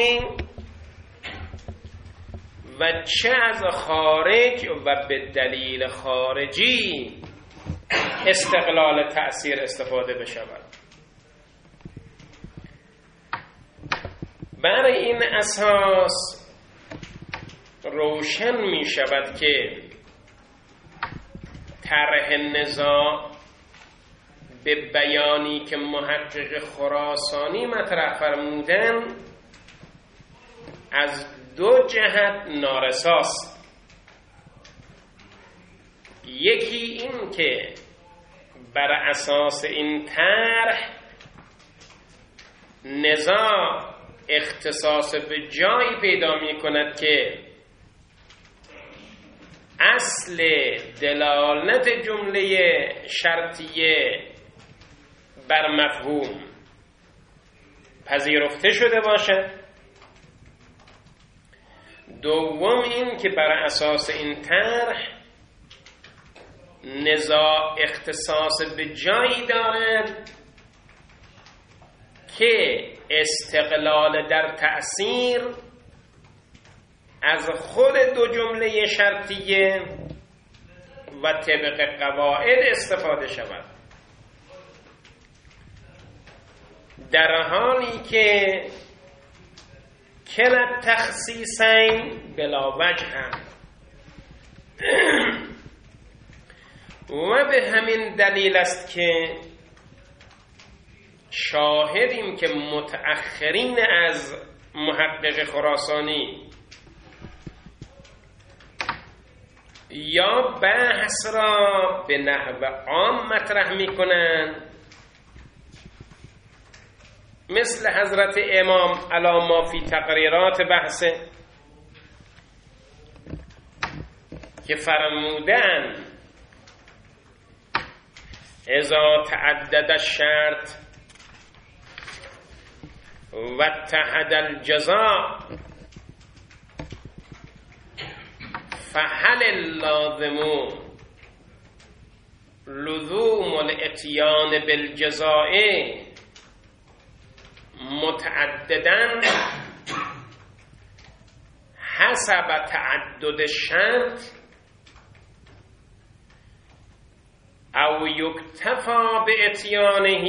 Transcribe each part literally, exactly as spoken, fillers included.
داخلی و چه از خارج و به دلیل خارجی استقلال تأثیر استفاده بشود. بر این اساس روشن می شود که طرح نزاع به بیانی که محقق خراسانی مطرح فرمودن از دو جهت نارساست. یکی این که بر اساس این طرح نزاع اختصاص به جایی پیدا می کند که اصل دلالت جمله شرطیه بر مفهوم پذیرفته شده باشد. دوم این که بر اساس این طرح نزاع اختصاص به جایی دارد که استقلال در تأثیر از خود دو جمله شرطیه و طبق قواعد استفاده شود، در حالی که کلا تخصیصین بلا وجه هم و به همین دلیل است که شاهدیم که متأخرین از محقق خراسانی یا بحث را به نحو عام مطرح می کنند، مثل حضرت امام علی ما فی تقریرات بحثه که فرمودن اذا تعدد الشرط و اتحد الجزاء فهل اللازم لزوم الاتیان بالجزاء متعددا حسب تعدد الشرط او یکتفا به اتیانه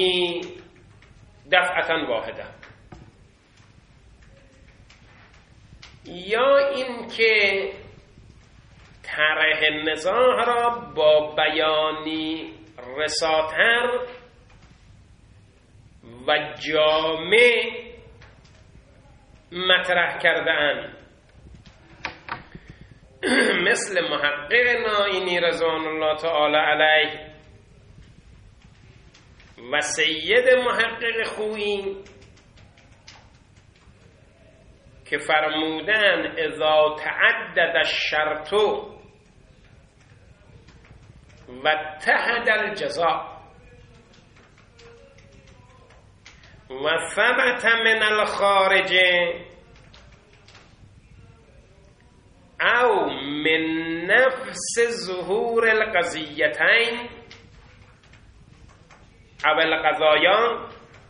دفعتا واحده، یا این که طرح نزاع را با بیانی رساتر و جامع مطرح کرده‌اند، مثل محقق نائینی رضوان الله تعالی علیه و سید محقق خویی که فرمودن اذا تعدد الشرط و اتحد الجزاء و ثبت من الخارج او من نفس ظهور القضیتین او القضایا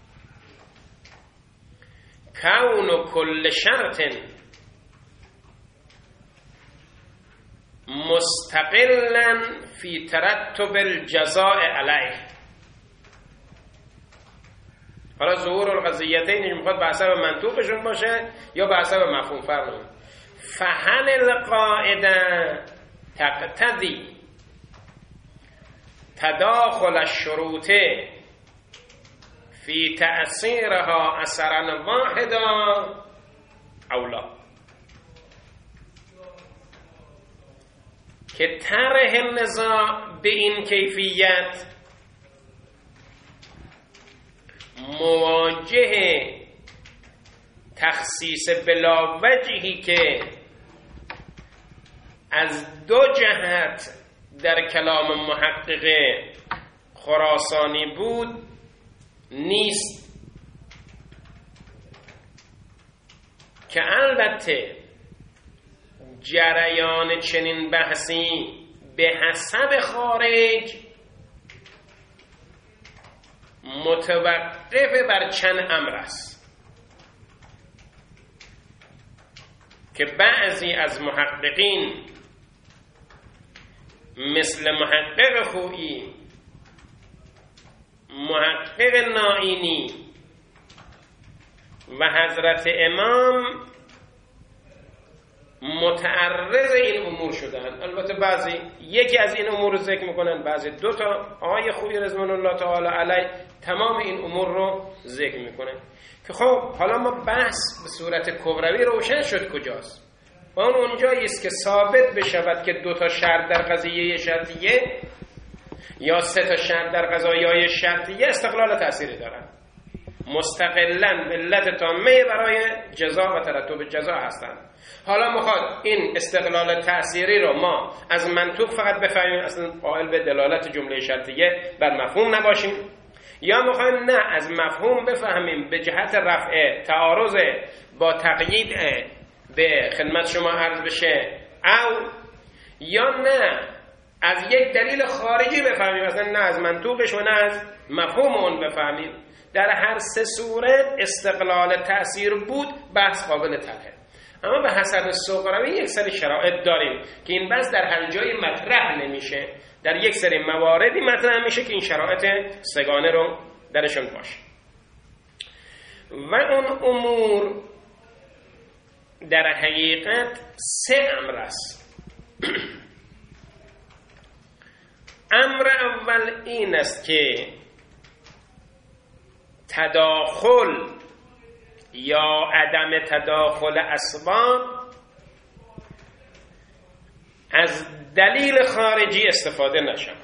کون کل شرط مستقلا فی ترتب الجزاء علیه. حالا ظهور القضیتین میخواد به حسب منطوقشون باشه یا به حسب مفهوم فرمون. فهل القاعده تقتضی تداخل الشروط فی تأثیرها اثرا واحدا او لا، که طرح نزاع به این کیفیت مواجه تخصیص بلا وجهی که از دو جهت در کلام محقق خراسانی بود نیست، که البته جریان چنین بحثی به حسب خارج متوقف بر چند امر است. که بعضی از محققین مثل محقق خویی، محقق نائینی و حضرت امام متعرض این امور شدن. البته بعضی یکی از این امور رو ذکر میکنن، بعضی دو تا. آقای خویی رضوان الله تعالی علیه تمام این امور رو ذکر میکنه که خب حالا ما بحث به صورت کبروی روشن شد کجاست. و اون اونجایی است که ثابت بشود که دو تا شرط در قضیه شرطیه یا سه تا شرط در قضایای شرطیه استقلال تأثیری دارن، مستقلاً علت تامه برای جزا و ترتب جزا هستند. حالا میخواد این استقلال تأثیری رو ما از منطوق فقط بفهمیم، اصلا قائل به دلالت جمله شرطیه بر مفهوم نباشیم، یا میخوایم نه از مفهوم بفهمیم به جهت رفع تعارض با تقیید به خدمت شما عرض بشه، او یا نه از یک دلیل خارجی بفهمیم، اصلا نه از منطوقش و نه از مفهوم اون بفهمیم. در هر سه صورت استقلال تأثیر بود بحث قابل طرحه. اما به حسب سغراوی یک سری شرایط داریم که این بحث در هر جای مطرح نمیشه، در یک سری مواردی مطرح میشه که این شرایط سگانه رو درشون باشه. و اون امور در حقیقت سه امر است. امر اول این است که تداخل یا عدم تداخل اسباب از دلیل خارجی استفاده نشود.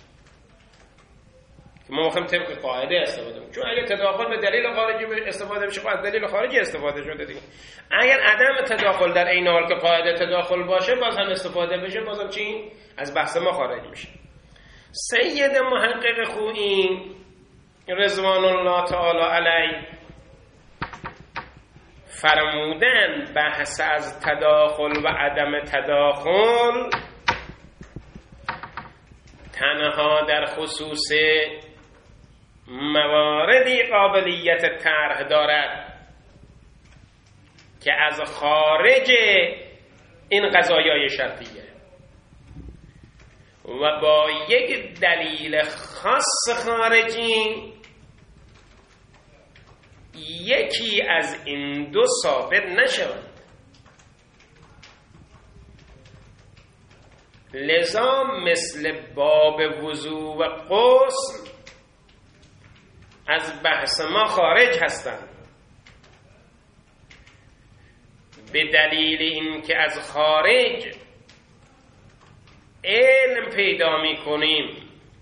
ما میخوایم طبق قاعده استفاده کنیم، چون اگر تداخل به دلیل خارجی استفاده بشه از دلیل خارجی استفاده شده دیگه. اگر عدم تداخل در این حال که قاعده تداخل باشه باز هم استفاده بشه، بازم چی؟ از بحث ما خارج میشه. سید محقق خویی رضوان الله تعالی علیه فرمودن بحث از تداخل و عدم تداخل تنها در خصوص مواردی قابلیت طرح دارد که از خارج این قضایای شرطیه و با یک دلیل خاص خارجی یکی از این دو ثابت نشود. لذا مثل باب وضو و غسل از بحث ما خارج هستند، به دلیل اینکه از خارج علم پیدا می کنیم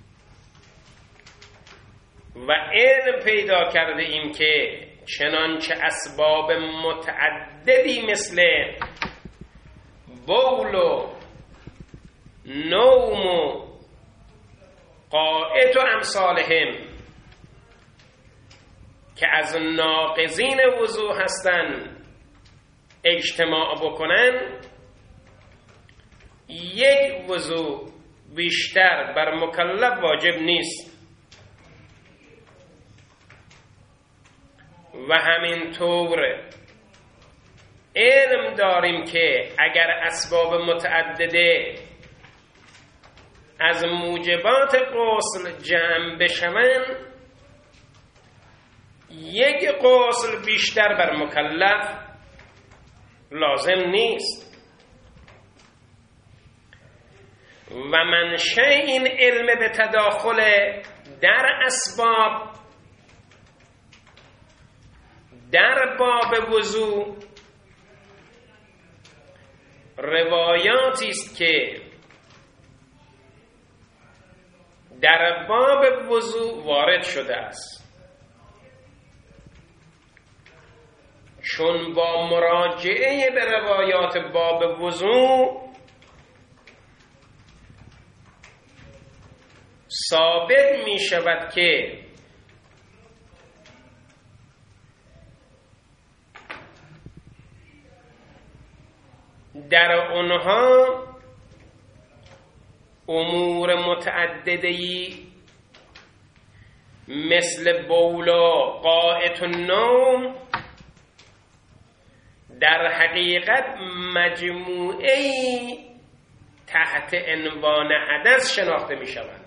و علم پیدا کرده ایم که چنانچه اسباب متعددی مثل بول و نوم و قائط و امثالهم که از ناقضین وضو هستند اجتماع بکنن، یک وضو بیشتر بر مکلف واجب نیست. و همینطور علم داریم که اگر اسباب متعدده از موجبات غسل جمع بشوند، یک غسل بیشتر بر مکلف لازم نیست. و منشأ این علم به تداخل در اسباب در باب وضو روایاتی است که در باب وضو وارد شده است، چون با مراجعه به روایات باب وضو ثابت می شود که در اونها امور متعددی مثل بول و قائط و نوم در حقیقت مجموعه‌ای تحت عنوان حدث شناخته می شوند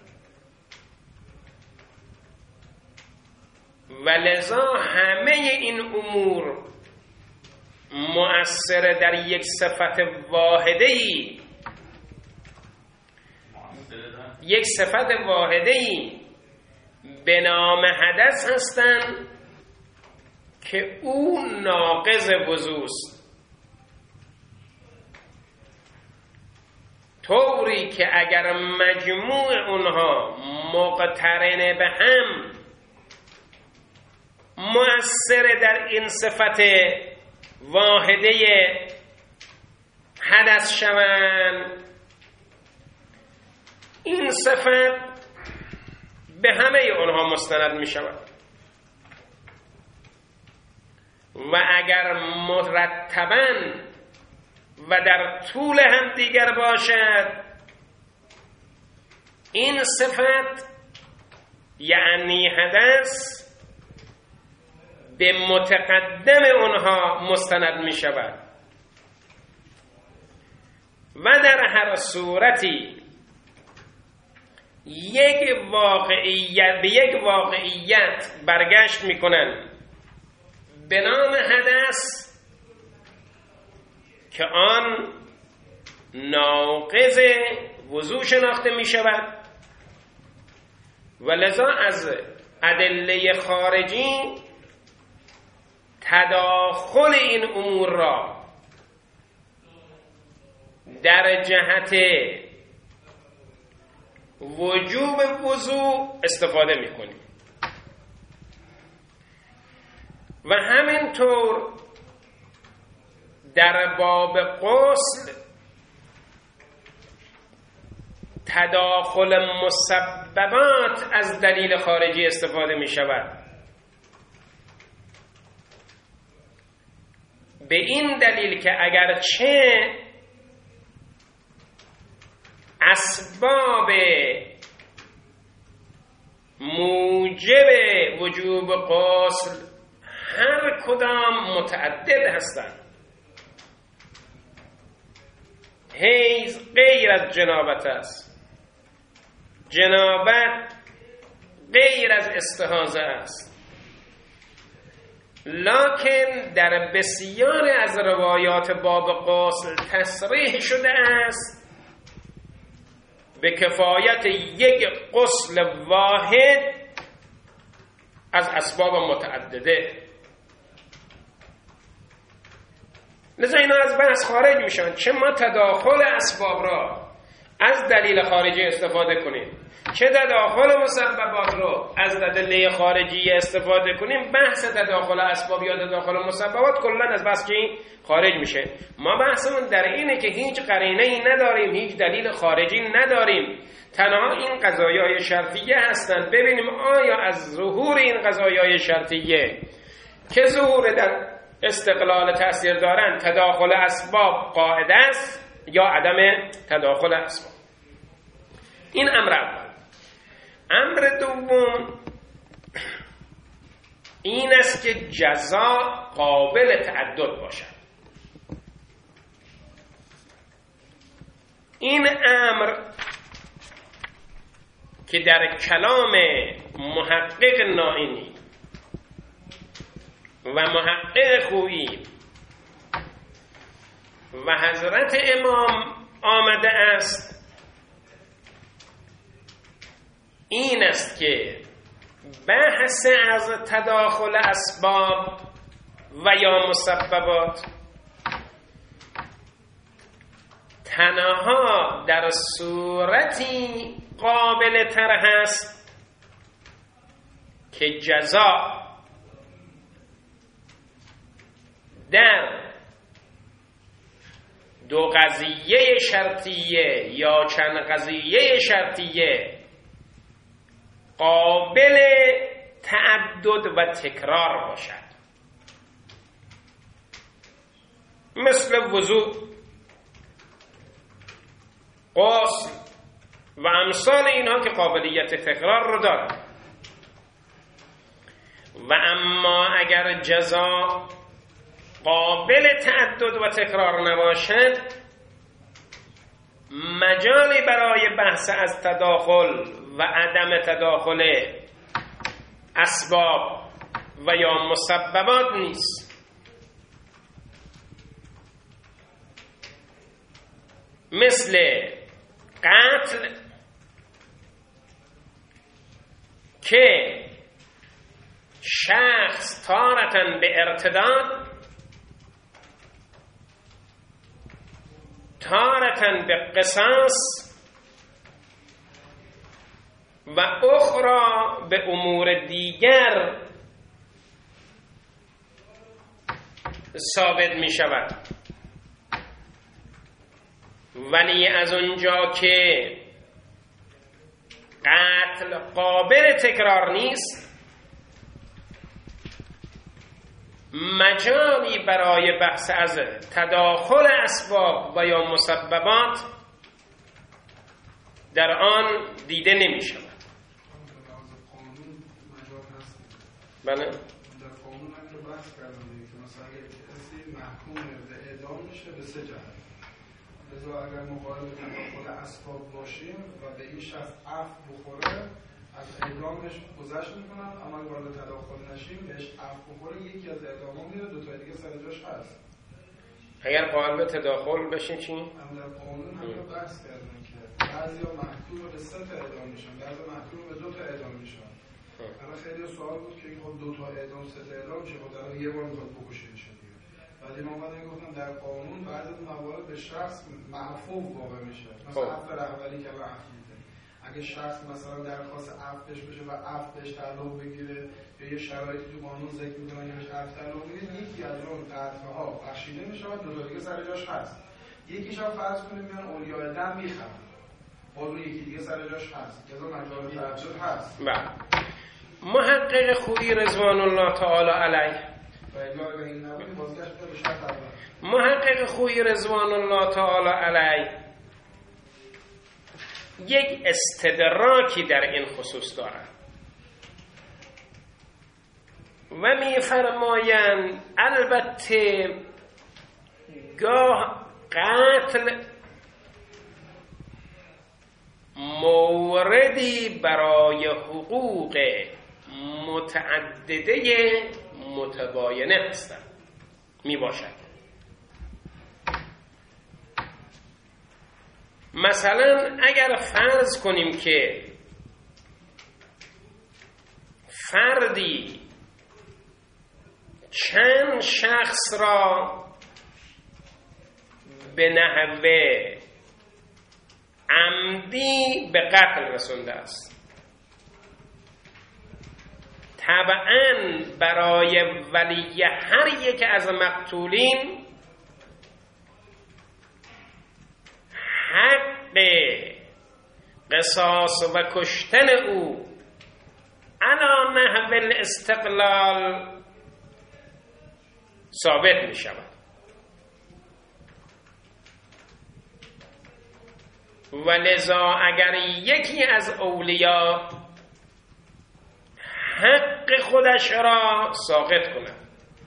و لذا همه این امور مؤثر در یک صفت واحده‌ای یک صفت واحده‌ای به نام حدث هستند که او ناقض وضوء است، طوری که اگر مجموع اونها مقترن به هم مؤثر در این صفت واحده حدث شوند، این صفت به همه اونها مستند می شود و اگر مرتباً و در طول هم دیگر باشد، این صفت یعنی حدث به متقدم اونها مستند می شود و در هر صورتی یک واقعیت به یک واقعیت برگشت می کنند به نام حدث که آن ناقض وضوء شناخته می شود و لذا از ادله خارجی تداخل این امور را در جهت وجوب وضوء استفاده می کنیم و همینطور در باب غسل تداخل مسببات از دلیل خارجی استفاده می شود. به این دلیل که اگرچه اسباب موجب وجوب غسل هر کدام متعدد هستند، حیض غیر از جنابت است، جنابت غیر از استحاضه است، لکن در بسیار از روایات باب غسل تصریح شده است به کفایت یک غسل واحد از اسباب متعدده. لذا اینا از بحث خارج میشن، چه ما تداخل اسباب را از دلیل خارجی استفاده کنیم، چه تداخل مسببات رو از دلیل خارجی استفاده کنیم، بحث تداخل اسباب یا تداخل مسببات کلا از بحث چی خارج میشه. ما بحثمون در اینه که هیچ قرینه ای نداریم، هیچ دلیل خارجی نداریم، تنها این قضایای شرطیه هستند. ببینیم آیا از ظهور این قضایای شرطیه که ظهور در استقلال تأثیر دارن تداخل اسباب قاعده است یا عدم تداخل اسباب. این امر اول. امر دوم این است که جزا قابل تعدد باشد. این امر که در کلام محقق نائینی و محقق خویی و حضرت امام آمده است این است که بحث از تداخل اسباب و یا مسببات تنها در صورتی قابل طرح است که جزا در دو قضیه شرطیه یا چند قضیه شرطیه قابل تعدد و تکرار باشد، مثل وضوء، غسل و امثال اینها که قابلیت تکرار رو دارند. و اما اگر جزا قابل تعدد و تکرار نباشد، مجالی برای بحث از تداخل و عدم تداخل اسباب و یا مسببات نیست. مثل قتل که شخص تارة به ارتداد، تارة به قصاص و اخرى به امور دیگر ثابت می شود. ولی از اونجا که قتل قابل تکرار نیست، مجالی برای بحث از تداخل اسباب و یا مسببات در آن دیده نمی شود. بله؟ در قانون من رو بحث کردم که مثلا کسی محکوم به اعدام میشه به سه جهت. لذا اگر مقابل تداخل اسباب باشیم و به این شخص عفو بخوره، از اعدامش گذشت میکنن، اما اگر وارد تداخل نشیم بهش عفو بخوره، یکی از اعداما میره، دو تا دیگه سر جاش هست. اگر قائل به تداخل بشین چی؟ هم در قانون هم رو بحث کردن که بعضیا محکوم به سه تا اعدام میشن، بعضی محکوم به دو تا اعدام میشن. الان خیلی سوال بود که خب دو تا اعدام سه تا اعدام چه خب در یه بار میخواد بکشه میشه دیگه. ولی ما اومدن گفتم در قانون بعضی موارد به شخص معفو واقع میشه. مثلا عفو رهبری که عفو میده. اگه شخص مثلا درخواست عفو بشه و عفو بهش تعلق بگیره یا یه شرایطی تو قانون ذکر میکنن که بهش عفو تعلق بگیره، یکی از اون قطعها بخشیده میشه و دو تا دیگه سر جاش هست. یکیش هم فرض کنیم میان اولیاء دم میخوام. باز یکی دیگه سر جاش هست. که اون مجال تعجب هست. بله. محقق خویی رضوان الله تعالی علیه محقق خویی رضوان الله تعالی علیه یک استدراکی در این خصوص دارد و می‌فرمایند البته گاه قتل موردی برای حقوق متعدده متباینه هستند می باشد. مثلا اگر فرض کنیم که فردی چند شخص را به نحوه عمدی به قتل رسونده است، طبعاً برای ولی هر یک از مقتولین حق قصاص و کشتن او علی نحو الاستقلال ثابت می شود. و لذا اگر یکی از اولیاء حق خودش را ساقط کند،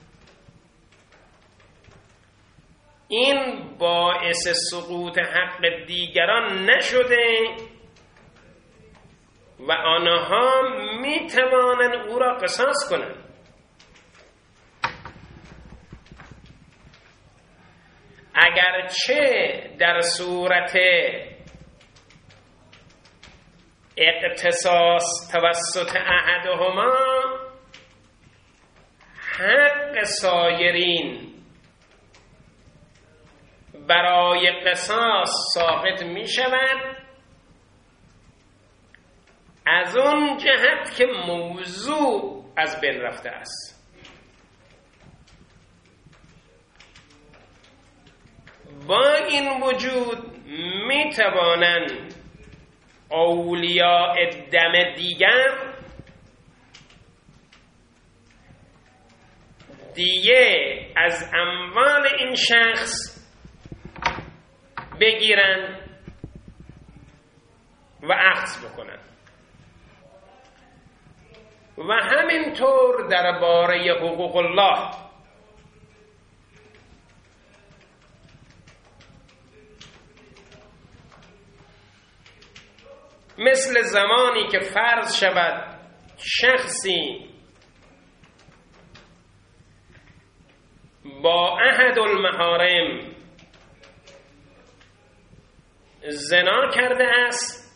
این باعث سقوط حق دیگران نشده و آنها می توانند او را قصاص کنند. اگرچه در صورت اقتصاص توسط احدهما حق سایرین برای قصاص ساقط می شود، از اون جهت که موضوع از بین رفته است. با این وجود می توانند اولیاء دم دیگر دیگه از اموال این شخص بگیرن و اخذ بکنن و همینطور درباره حقوق الله مثل زمانی که فرض شود شخصی با احد المحارم زنا کرده است،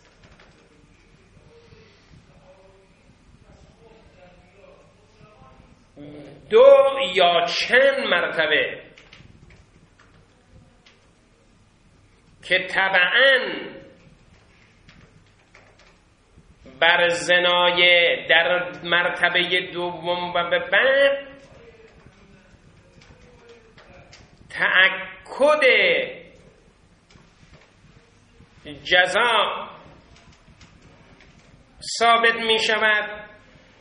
دو یا چند مرتبه که طبعاً بر زنای در مرتبه دوم و به بعد تأکد جزا ثابت می شود،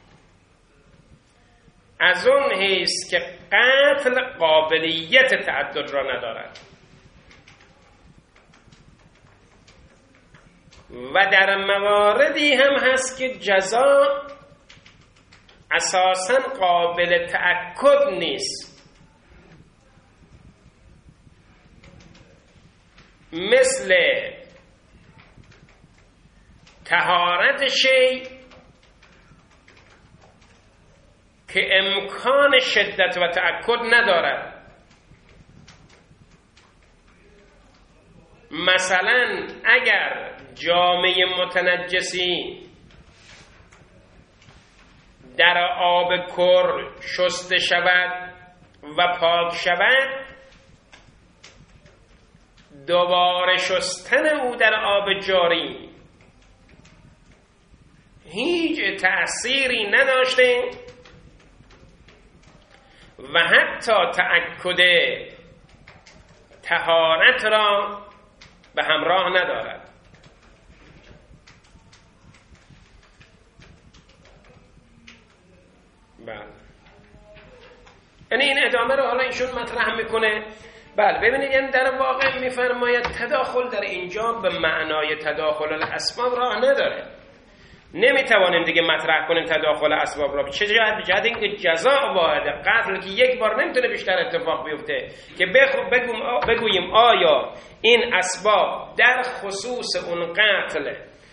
از اون حیث که قتل قابلیت تعدد را ندارد و در مواردی هم هست که جزا اساساً قابل تأکد نیست، مثل طهارت شی که امکان شدت و تأکد ندارد. مثلا اگر جامه متنجسی در آب کر شسته شود و پاک شود، دوباره شستن او در آب جاری هیچ تأثیری نداشته و حتی تأکد طهارت را به همراه ندارد. بله، یعنی این ادامه رو حالا ایشون مطرح میکنه. بله ببینید، یعنی در واقع میفرماید تداخل در اینجا به معنای تداخل الاسباب راه نداره. نمیتوانیم دیگه مطرح کنیم تداخل اسباب را. چه جهت؟ جهت اینکه جزا واحده، قتل که یک بار نمیتونه بیشتر اتفاق بیفته که بگوییم آیا این اسباب در خصوص اون قتل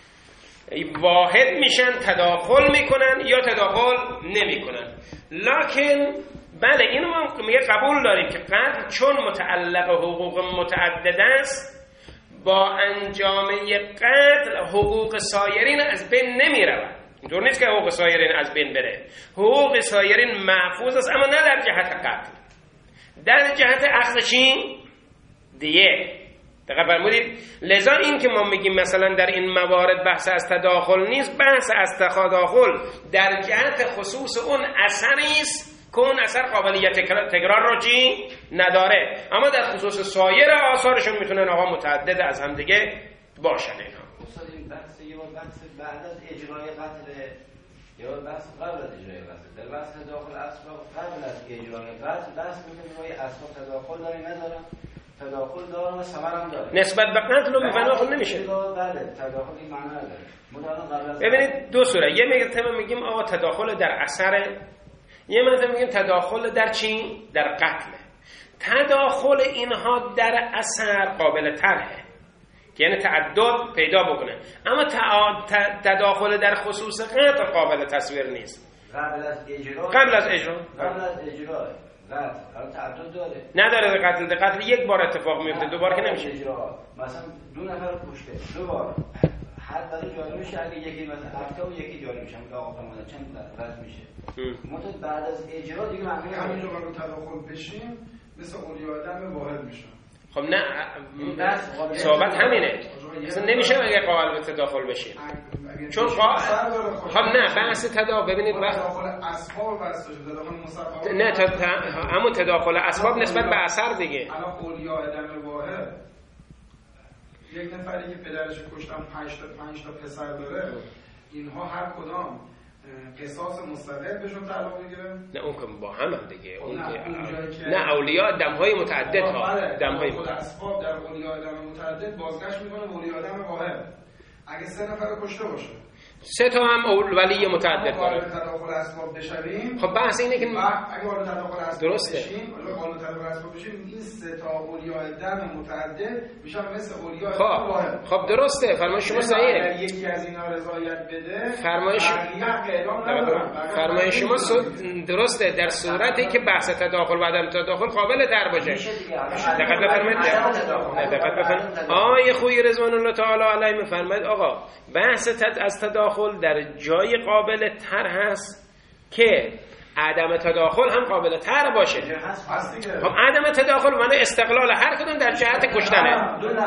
واحد میشن، تداخل میکنن یا تداخل نمیکنن. لکن بله، اینو ما میگه قبول داریم که قتل چون متعلق حقوق متعدد است، با انجامه قتل حقوق سایرین از بین نمی رود. اینطور نیست که حقوق سایرین از بین بره، حقوق سایرین محفوظ است، اما نه در جهت قتل، در جهت اخذ چی؟ دیه. دقیق فرمودید؟ لذا این که ما میگیم مثلا در این موارد بحث از تداخل نیست، بحث از تداخل در جهت خصوص اون اثری است که اون اثر قابلیت تکرار را چی؟ نداره، اما در خصوص سایر آثارشون میتونن آقا متعدد از هم دیگه باشن. اینا استاد این بحث یه بحث بعد از اجرای قتل یا بحث قبل از اجرای قتل، در بحث تداخل اسباب قبل از اجرای قتل بحث میکنیم روی اسباب تداخل داره نداره، تداخل داره و ثمر هم داره، نسبت به قتل رو میفهمه نمیشه. بله، تداخل این معنی داره. ببینید دو صورت، یه میگه میگیم آقا تداخل در اثر، یه مثلا میگیم تداخل در چی؟ در قتل. تداخل اینها در اثر قابل طرحه، یعنی تعدد پیدا بکنه، اما تداخل در خصوص قتل قابل تصویر نیست. قبل از اجرا قبل از اجرا قبل از اجرا قتل تعدد داره، نداره. قتل در قتل یک بار اتفاق میفته، دوبار که نمیشه. اجرا مثلا دو نفر رو کشته، دو بار حد برای جاری میشه، اگه یکی مثلا هفته و یکی جاری میشه، میگه آقا فرموده چند رد میشه. مدت بعد از اجرا دیگه معنی همینجا رو تداخل بشیم مثل اولی آدم واحد میشه. خب نه، صحبت همینه، اصلا نمیشه اگه قائل به تداخل بشیم، چون قائل خب نه بحث تداخل. ببینید تداخل اسباب بس تداخل مصطفی نه همون تداخل اسباب نسبت به اثر دیگه. الان اولی آدم واحد یک نفری که پدرش کشتن پنج تا پنج تا پسر داره، اینها هر کدام قصاص مستقل بهشون تعلق میگیره؟ نه اون که با هم هم دیگه، اون که نه اولیاء دمهای متعدد ها، دمهای خود اسباب در اولیاء دم متعدد بازگشت میکنه اولیاء دم واحد. اگه سه نفر کشته باشه سه تا هم ولی متعدد داره. تداخل اسباب بشویم. خب بحث اینه که اگه وارد تداخل اسباب درسته. بشیم، وارد تداخل اسباب بشیم، این سه تا اولیاء دم متعدد میشن مثل اولیاء خب واحد. خب درسته، فرمایش شما صحیحه. یکی از اینا رضایت بده، فرمایش فرمایش شما درسته در صورتی که بحث تداخل و عدم تداخل قابل در باشه. دقت بفرمایید. دقت بفرمایید. آیه خویی رضوان الله تعالی علیه میفرماید آقا بحث تد از تداخل در جای قابل تر هست که عدم تداخل هم قابل تر باشه. خب عدم تداخل معنی استقلال هر کدوم در جهت کشتنه.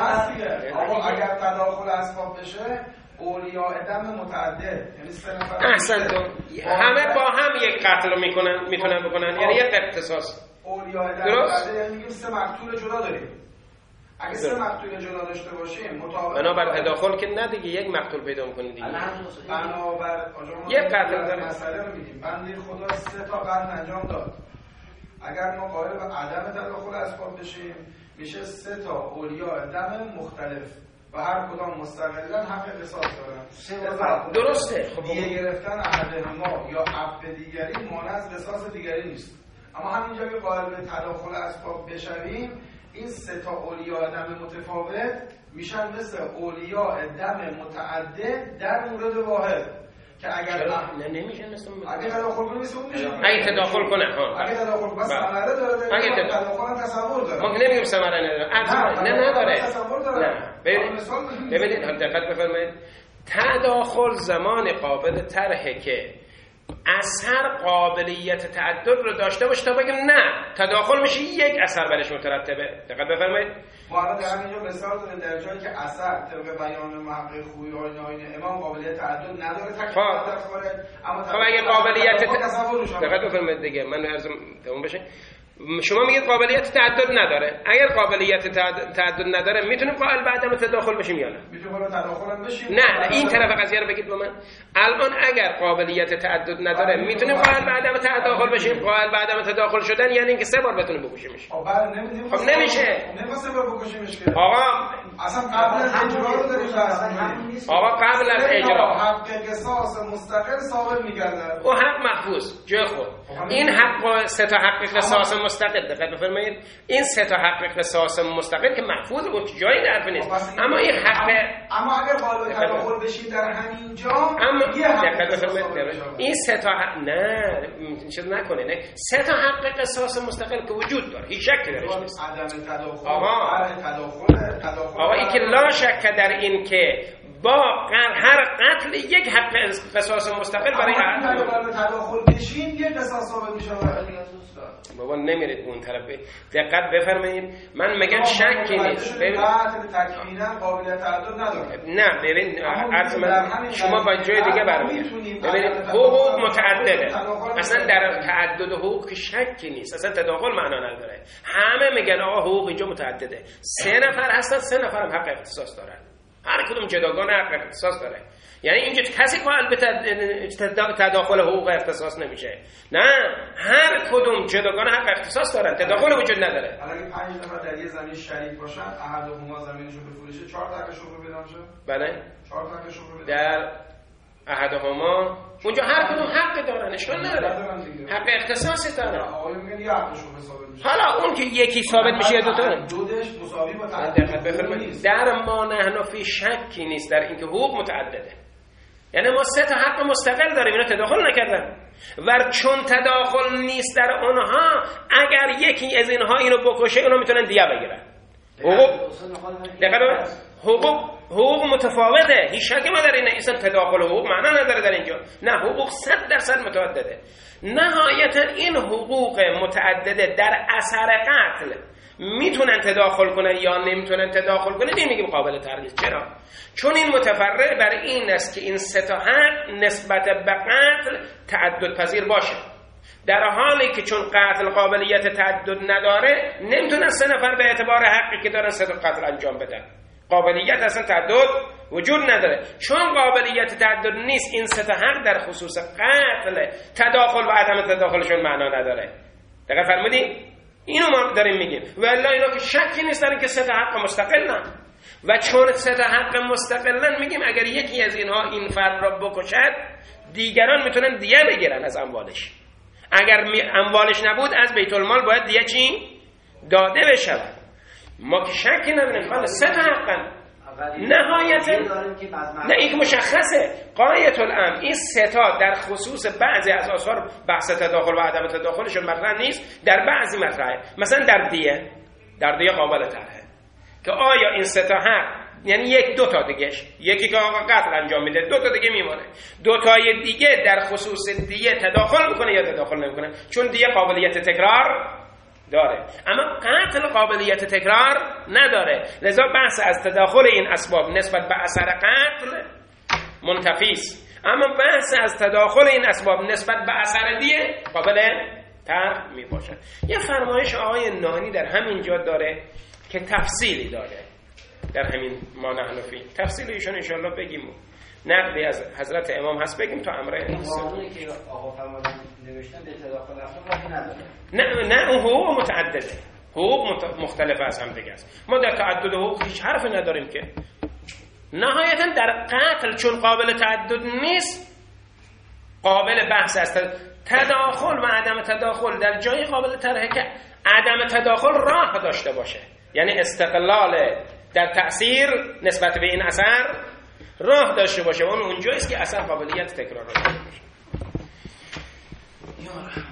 آقا اگر تداخل اسباب بشه اولیاء دم متعدد یعنی سه نفر احسنتون همه با هم یک قتل میکنن میتونن بکنن یعنی یک اختصاص. اولیاء دم متعدد یعنی میگیم سه مقتول جدا داریم. اگه سه مقتول جدا داشته باشیم مطابق بنابر تداخل که نه دیگه یک مقتول پیدا می‌کنید دیگه. بنابر یک قتل داره. مسئله رو میگیم بنده خدا سه تا قتل انجام داد. اگر ما قائل به عدم تداخل اسباب بشیم میشه سه تا اولیاء دم مختلف و هر کدام مستقلاً حق قصاص دارن. درسته. خب دیگه گرفتن احدهما یا عفو دیگری مانع از قصاص دیگری نیست. اما همینجا که قائل به تداخل اسباب بشویم این سه تا اولیاء دم متفاوت میشن مثل اولیاء دم متعدد در مورد واحد که اگر نه نمیشه مثل اگه تداخل کنه مثل اون میشه. اگه تداخل کنه ها اگه تداخل بس ثمره داره اگه تداخل تصور داره ما نمیگیم ثمره نداره. نه نداره. تصور داره. نه ببینید دقت بفرمایید تداخل زمان قابل طرحه که اثر قابلیت تعدد رو داشته باشه تا بگیم نه تداخل میشه یک اثر برش مترتبه. دقت بفرمایید ما الان در اینجا مثال داریم در جایی که اثر طبق بیان محقق خویی آیین امام قابلیت تعدد نداره تکلیف در خارج اما خب اگه قابلیت دقت بفرمایید دیگه من عرضم تموم بشه شما میگید قابلیت تعدد نداره. اگر قابلیت تعدد نداره میتونیم قائل به عدم تداخل بشیم یا نه؟ میتونیم تداخل هم بشیم. نه این طرف قضیه رو بگید با من. الان اگر قابلیت تعدد نداره میتونیم قائل به عدم تداخل بشیم. قائل به عدم تداخل شدن یعنی اینکه سه بار بتونه بکشیمش. خب بله نمیدونیم. خب نمیشه. نمیشه سه بار بکشیمش که. آقا اصلا قبل از اجرا رو داریم بحث. آقا قبل از اجرا حق قصاص مستقل ثابت می‌گردد. او حق محفوظ جای خود. این حق سه تا حق قصاص مستقل دقت بفرمایید این سه تا حق قصاص مستقل که محفوظ بود جایی در نیست اما این حق اما اگر قابل تداخل بشیم در همین جا اما دقت بفرمایید این سه تا حق نه چیز نکنه نه سه تا حق قصاص مستقل که وجود داره هیچ شکی درش نیست. عدم تداخل آقا تداخل تداخل آقا این که لا شک در این که با هر قتل یک حق قصاص مستقل برای اگر قابل تداخل بشیم یک قصاص ثابت میشه. بابا نمیرید اون طرف دقت بفرمایید من میگم شکی نیست ببین تکمیلا قابلیت تعدد نداره. نه ببین عرض من شما با جای دیگه برمی‌گردید ببینید حقوق متعدده اصلا در تعدد حقوق شکی نیست اصلا تداخل معنا نداره. همه میگن آقا حقوق اینجا متعدده سه نفر هستن سه نفر هم حق اختصاص دارن هر کدوم جداگانه حق اختصاص داره یعنی اینجا کسی قائل به تداخل حقوق اختصاص نمیشه نه هر کدوم جداگانه حق اختصاص دارن تداخل وجود نداره. اگه پنج نفر در یه زمین شریک باشن احدهما زمینشو بفروشه چهار تا حق شغل پیدا میشه. بله چهار تا حق شغل در احدهما اونجا هر کدوم حق دارن اشکال نداره حق اختصاصی دارن. آقا میگن یه حق شغل ثابت میشه حالا اون که یکی ثابت میشه یا دو تا دودش مساوی با تعدد در ما نحن فی شکی نیست در اینکه حقوق متعدده یعنی ما سه تا حق مستقل داریم اینا تداخل نکردن و چون تداخل نیست در اونها اگر یکی از اینها اینو بکشه اونا میتونن دیه بگیرن. حقوق دقیقاً حقوق حقوق متفاوته هیچ شکی ما در این اصلا تداخل حقوق معنا نداره در اینجا نه حقوق صد درصد متعدده. نهایتا این حقوق متعدده در اثر قتل میتونن تداخل کنن یا نمیتونن تداخل کنن نمیگیم قابل تر نیست. چرا؟ چون این متفرع بر این است که این سه تا حق نسبت به قتل تعدد پذیر باشه در حالی که چون قتل قابلیت تعدد نداره نمیتونن سه نفر به اعتبار حقی که دارن سه تا قتل انجام بدن. قابلیت اصلا تعدد وجود نداره چون قابلیت تعدد نیست این سه تا حق در خصوص قتل تداخل و عدم تداخلشون معنا نداره. دقیقاً فرمودین؟ اینو ما داریم میگیم. والله اینا که شکی نیست در اینکه سه تا حق مستقل نه و چون سه تا حق مستقلن میگیم اگر یکی از اینها این فرد را بکشد دیگران میتونن دیگه بگیرن از اموالش. اگر اموالش نبود از بیت المال باید دیگه چی داده بشود. ما که شکی نداریم خاله سه تا حقن نهایتا نه این مشخصه غایت الامر این سه تا در خصوص بعضی از آثار بحث تداخل و عدم تداخلشون مطرح نیست، در بعضی مطرحه. مثلا در دیه در دیه قابل طرحه که آیا این سه تا حق یعنی یک دو تا دیگه یکی که آقا قتل انجام میده دو تا دیگه میمونه، دو تای دیگه در خصوص دیه تداخل میکنه یا تداخل نمیکنه، چون دیه قابلیت تکرار داره اما قتل قابلیت تکرار نداره. لذا بحث از تداخل این اسباب نسبت به اثر قتل منتفی است، اما بحث از تداخل این اسباب نسبت به اثر دیه قابل طرح می باشد. یه فرمایش آقای نانی در همین جا داره که تفصیلی داره در همین ما نحن فی، تفصیل ایشون انشاءالله بگیم، نقلی از حضرت امام هست بگیم تا امره قانونی که آقا فرمودن نوشتن به تداخل افراد نداره. نه نه اون حقوق متعدده، حقوق مختلف از هم دیگه است. ما در تعدد حقوق هیچ حرفی نداریم که نهایتا در قتل چون قابل تعدد نیست قابل بحث است. تداخل و عدم تداخل در جای قابل طرحه که عدم تداخل راه داشته باشه، یعنی استقلال در تأثیر نسبت به این اثر راه داشته باشه، اون اونجاییست که اثر قابلیت تکرار داشته باشه.